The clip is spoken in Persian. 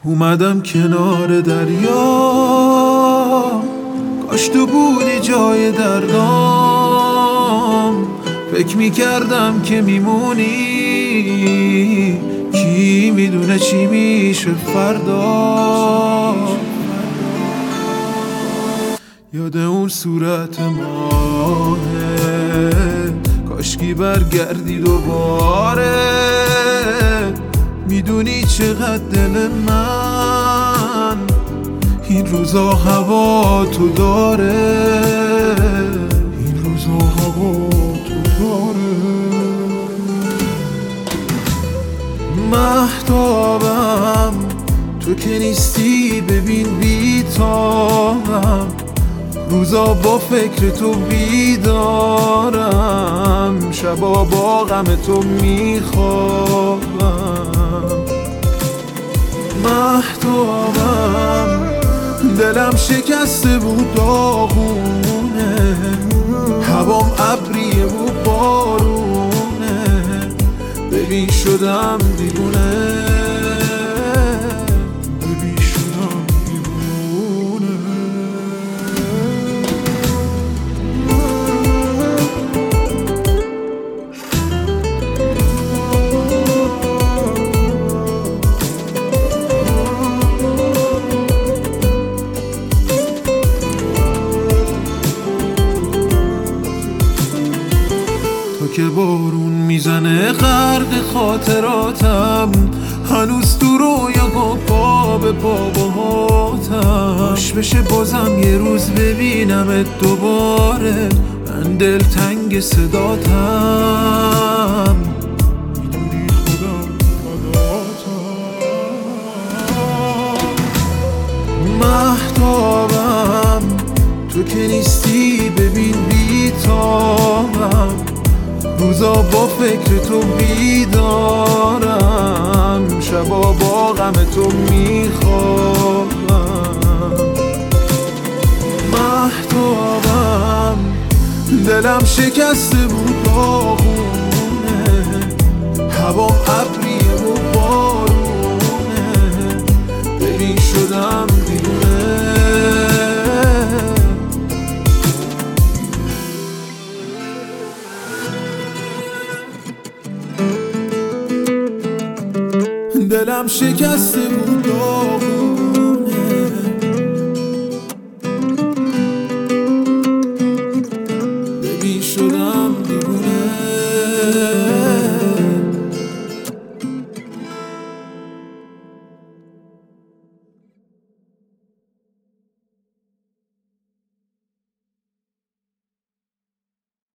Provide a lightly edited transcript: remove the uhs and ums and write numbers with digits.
اومدم کنار دریا، کاش تو بودی جای دردام. فکر میکردم که میمونی، کی میدونه چی میشه فردا. یاد اون صورت ماهه، کاشکی برگردی دوباره. میدونی چقدر دل من این روزا هوا تو داره، این روزا هوا تو داره. مهتابم تو که نیستی، ببین بیتابم. روزا با فکر تو بیدارم، شبا با غم تو میخوابم. مهتابم دلم شکسته بود داغونه، هوام ابریه و بارونه. ببین شدم دیوونه، ببین شدم دیوونه. تو که بارون میزنه غرق خاطراتم، هنوز تو رویا پا به پا باهاتم. باش بشه بازم یه روز ببینمت دوباره، من دلتنگ صداتم. میدونی خودم فداتم. مهتابم تو که نیستی، ببین بیتابم. روزا با فکر تو بیدارم، شبا با غم تو میخوابم. مهتابم دلم شکسته بود داغونه، هوام ابریه و بارونه. ببین شدم دیوونه، دلم شکسته بود